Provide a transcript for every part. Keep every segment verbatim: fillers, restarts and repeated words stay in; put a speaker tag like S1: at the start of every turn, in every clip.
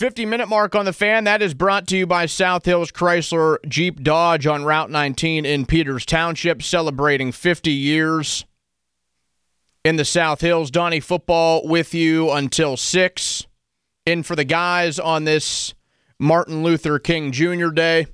S1: fifty-minute mark on the Fan. That is brought to you by South Hills Chrysler Jeep Dodge on Route nineteen in Peters Township, celebrating fifty years in the South Hills. Donnie Football with you until six. In for the guys on this Martin Luther King Junior Day.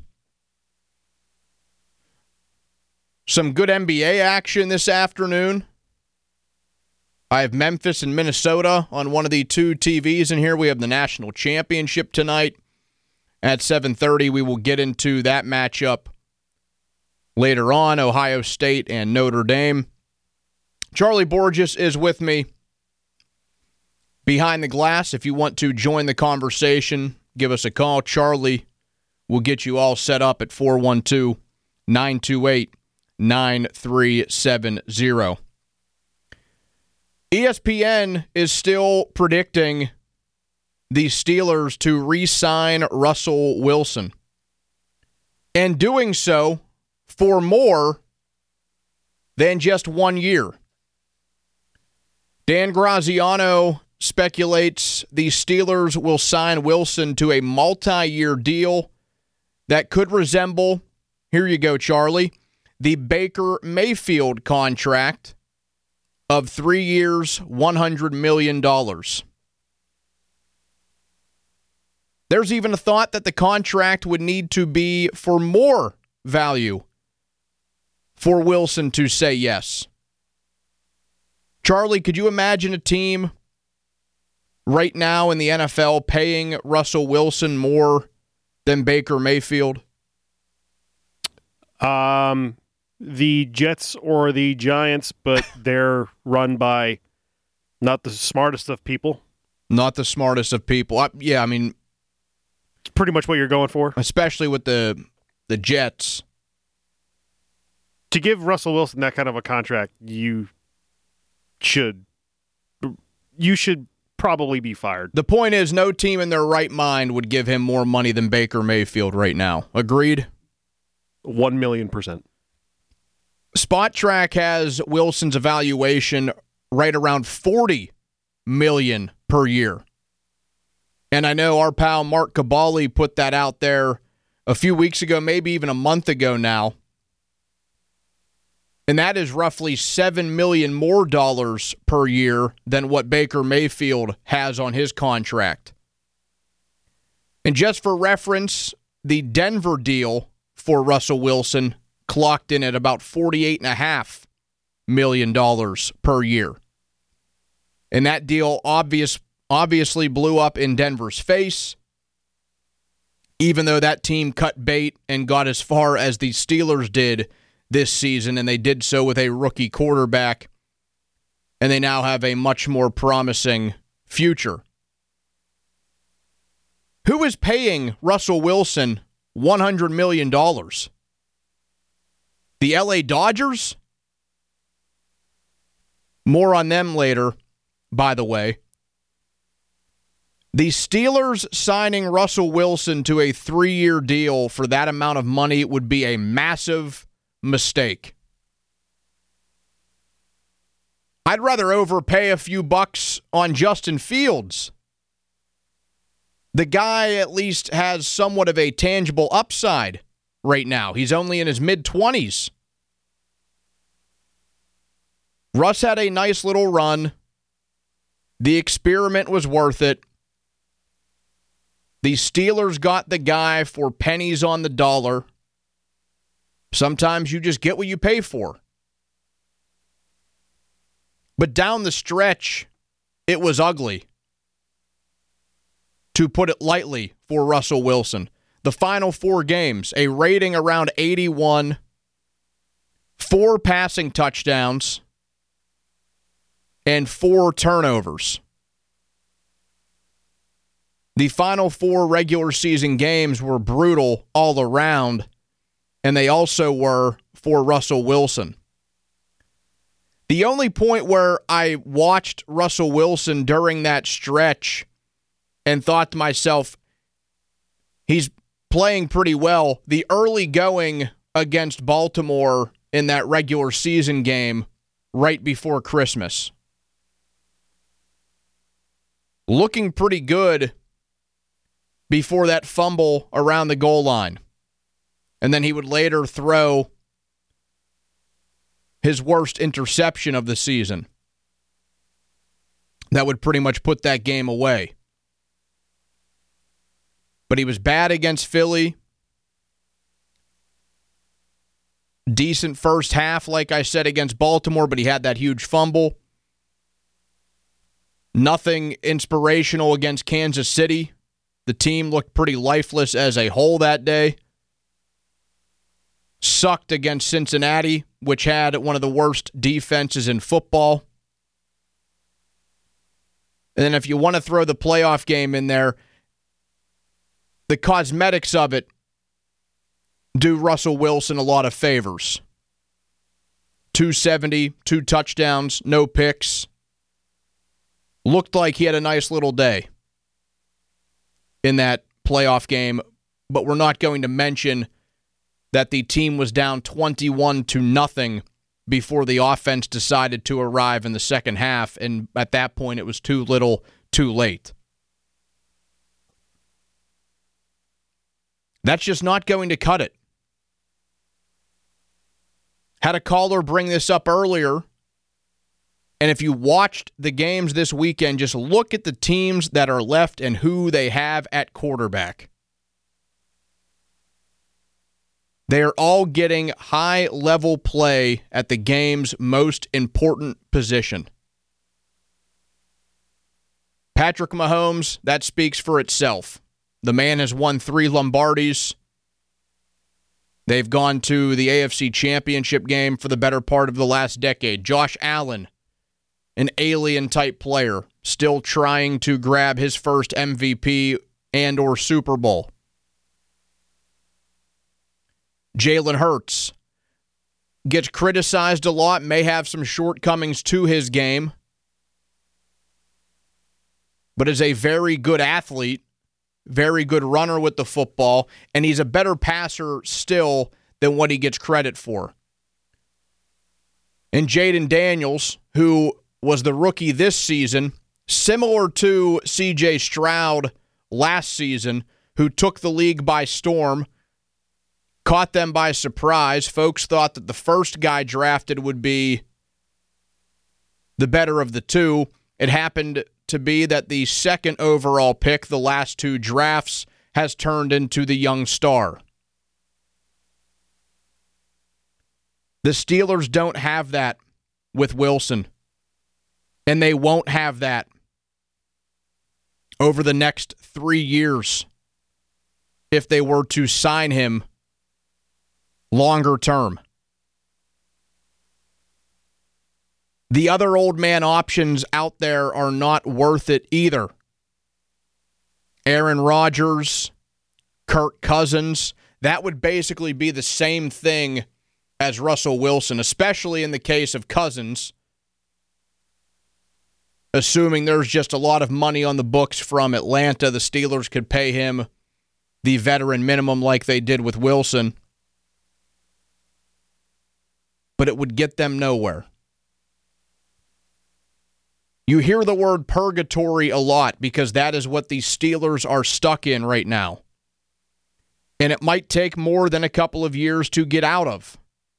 S1: Some good N B A action this afternoon. I have Memphis and Minnesota on one of the two T Vs in here. We have the national championship tonight at seven thirty. We will get into that matchup later on, Ohio State and Notre Dame. Charlie Borges is with me behind the glass. If you want to join the conversation, give us a call. Charlie will get you all set up at four one two, nine two eight, nine three seven zero. E S P N is still predicting the Steelers to re-sign Russell Wilson, and doing so for more than just one year. Dan Graziano speculates the Steelers will sign Wilson to a multi-year deal that could resemble, here you go, Charlie, the Baker Mayfield contract of three years, one hundred million dollars. There's even a thought that the contract would need to be for more value for Wilson to say yes. Charlie, could you imagine a team right now in the N F L paying Russell Wilson more than Baker Mayfield?
S2: Um... The Jets or the Giants, but they're run by not the smartest of people.
S1: Not the smartest of people. I, yeah, I mean,
S2: it's pretty much what you're going for.
S1: Especially with the the Jets.
S2: To give Russell Wilson that kind of a contract, you should you should probably be fired.
S1: The point is, no team in their right mind would give him more money than Baker Mayfield right now. Agreed?
S2: One million percent.
S1: Spot Track has Wilson's evaluation right around forty million dollars per year. And I know our pal Mark Cabali put that out there a few weeks ago, maybe even a month ago now. And that is roughly seven million dollars more dollars per year than what Baker Mayfield has on his contract. And just for reference, the Denver deal for Russell Wilson clocked in at about forty-eight point five million dollars per year. And that deal obvious, obviously blew up in Denver's face, even though that team cut bait and got as far as the Steelers did this season, and they did so with a rookie quarterback, and they now have a much more promising future. Who is paying Russell Wilson one hundred million dollars? The L A Dodgers? More on them later, by the way. The Steelers signing Russell Wilson to a three-year deal for that amount of money would be a massive mistake. I'd rather overpay a few bucks on Justin Fields. The guy at least has somewhat of a tangible upside right now. He's only in his mid-twenties. Russ had a nice little run. The experiment was worth it. The Steelers got the guy for pennies on the dollar. Sometimes you just get what you pay for. But down the stretch, it was ugly, to put it lightly, for Russell Wilson. The final four games, a rating around eighty-one, four passing touchdowns, and four turnovers. The final four regular season games were brutal all around, and they also were for Russell Wilson. The only point where I watched Russell Wilson during that stretch and thought to myself, he's playing pretty well, the early going against Baltimore in that regular season game right before Christmas. Looking pretty good before that fumble around the goal line. And then he would later throw his worst interception of the season. That would pretty much put that game away. But he was bad against Philly. Decent first half, like I said, against Baltimore, but he had that huge fumble. Nothing inspirational against Kansas City. The team looked pretty lifeless as a whole that day. Sucked against Cincinnati, which had one of the worst defenses in football. And then if you want to throw the playoff game in there, the cosmetics of it do Russell Wilson a lot of favors. two seventy, two touchdowns, no picks. Looked like he had a nice little day in that playoff game, but we're not going to mention that the team was down twenty-one to nothing before the offense decided to arrive in the second half, and at that point it was too little, too late. That's just not going to cut it. Had a caller bring this up earlier, and if you watched the games this weekend, just look at the teams that are left and who they have at quarterback. They are all getting high-level play at the game's most important position. Patrick Mahomes, that speaks for itself. The man has won three Lombardis. They've gone to the A F C Championship game for the better part of the last decade. Josh Allen, an alien-type player, still trying to grab his first M V P and or Super Bowl. Jalen Hurts gets criticized a lot, may have some shortcomings to his game, but is a very good athlete, very good runner with the football, and he's a better passer still than what he gets credit for. And Jaden Daniels, who was the rookie this season, similar to C J Stroud last season, who took the league by storm, caught them by surprise. Folks thought that the first guy drafted would be the better of the two. It happened to be that the second overall pick, the last two drafts, has turned into the young star. The Steelers don't have that with Wilson, and they won't have that over the next three years if they were to sign him longer term. The other old man options out there are not worth it either. Aaron Rodgers, Kirk Cousins, that would basically be the same thing as Russell Wilson, especially in the case of Cousins, assuming there's just a lot of money on the books from Atlanta. The Steelers could pay him the veteran minimum like they did with Wilson, but it would get them nowhere. You hear the word purgatory a lot because that is what the Steelers are stuck in right now. And it might take more than a couple of years to get out of.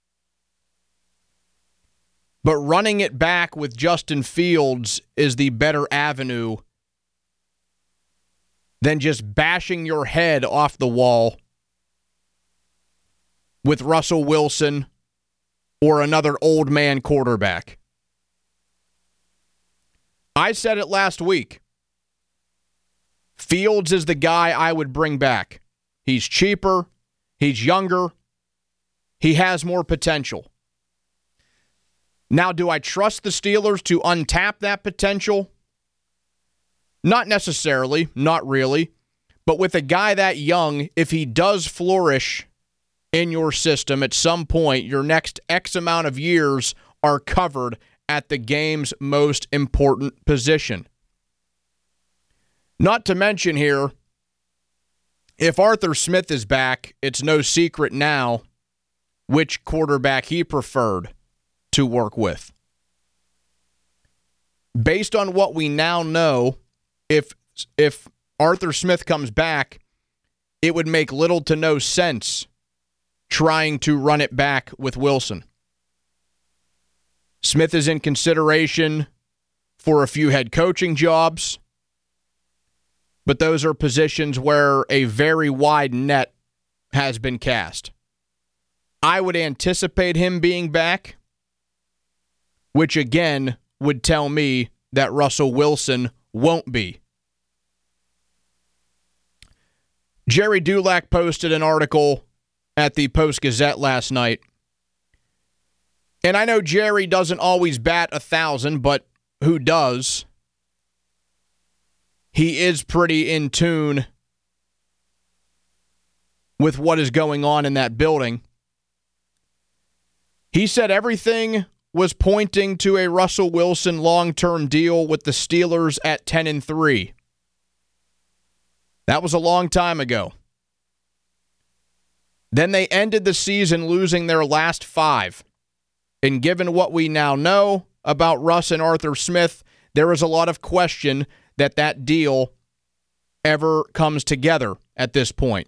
S1: But running it back with Justin Fields is the better avenue than just bashing your head off the wall with Russell Wilson or another old man quarterback. I said it last week. Fields is the guy I would bring back. He's cheaper. He's younger. He has more potential. Now, do I trust the Steelers to untap that potential? Not necessarily. Not really. But with a guy that young, if he does flourish in your system at some point, your next X amount of years are covered at the game's most important position. Not to mention here, if Arthur Smith is back, it's no secret now which quarterback he preferred to work with. Based on what we now know, if if Arthur Smith comes back, it would make little to no sense trying to run it back with Wilson. Smith is in consideration for a few head coaching jobs, but those are positions where a very wide net has been cast. I would anticipate him being back, which again would tell me that Russell Wilson won't be. Jerry Dulac posted an article at the Post-Gazette last night. And I know Jerry doesn't always bat a thousand, but who does? He is pretty in tune with what is going on in that building. He said everything was pointing to a Russell Wilson long-term deal with the Steelers at ten and three. That was a long time ago. Then they ended the season losing their last five. And given what we now know about Russ and Arthur Smith, there is a lot of question that that deal ever comes together at this point.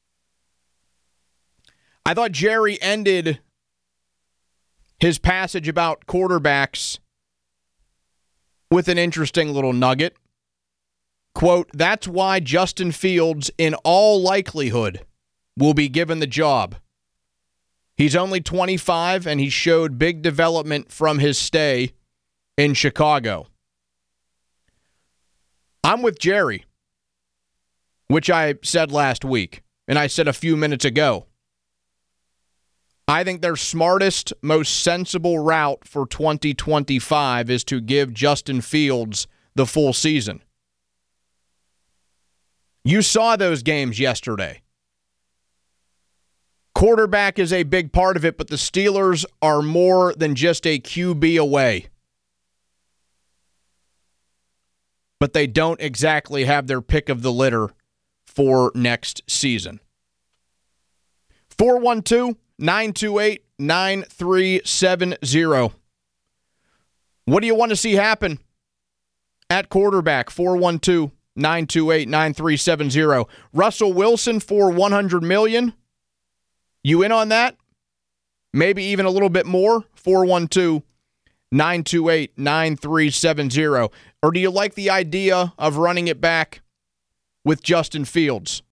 S1: I thought Jerry ended his passage about quarterbacks with an interesting little nugget. Quote, that's why Justin Fields, in all likelihood, will be given the job. He's only twenty-five, and he showed big development from his stay in Chicago. I'm with Jerry, which I said last week, and I said a few minutes ago. I think their smartest, most sensible route for twenty twenty-five is to give Justin Fields the full season. You saw those games yesterday. Quarterback is a big part of it, but the Steelers are more than just a Q B away. But they don't exactly have their pick of the litter for next season. four one two, nine two eight, nine three seven zero. What do you want to see happen at quarterback? four one two, nine two eight, nine three seven zero. Russell Wilson for one hundred million dollars. You in on that? Maybe even a little bit more? four one two, nine two eight, nine three seven zero. Or do you like the idea of running it back with Justin Fields?